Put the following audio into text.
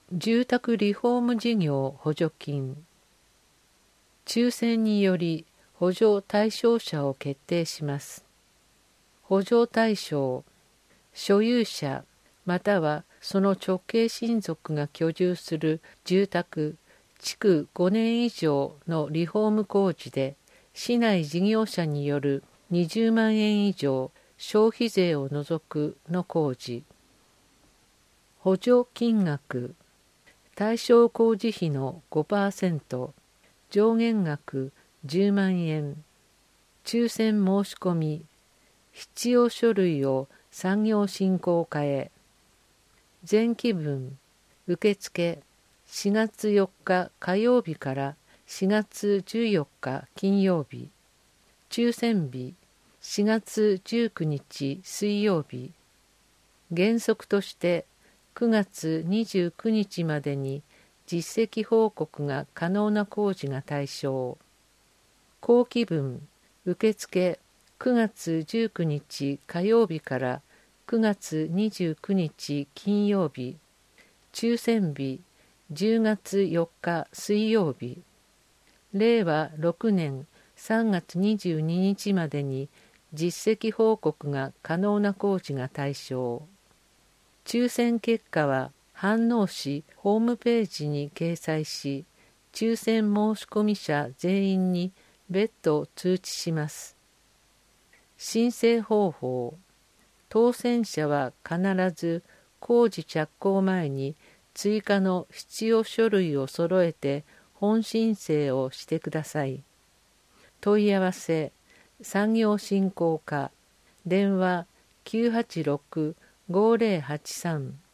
住宅リフォーム事業補助金。抽選により補助対象者を決定します。補助対象、所有者またはその直系親族が居住する住宅、築5年以上のリフォーム工事で、市内事業者による20万円以上消費税を除くの工事。補助金額、対象工事費の 5%、上限額10万円。抽選申し込み、必要書類を産業振興課へ。前期分、受付4月4日火曜日から4月14日金曜日。抽選日、4月19日水曜日。原則として9月29日までに実績報告が可能な工事が対象。後期分、受付9月19日火曜日から9月29日金曜日。抽選日、10月4日水曜日。令和6年3月22日までに実績報告が可能な工事が対象。抽選結果は飯能市ホームページに掲載し、抽選申込者全員に別途通知します。申請方法、当選者は必ず工事着工前に追加の必要書類を揃えて本申請をしてください。問い合わせ、産業振興課、電話 986-5083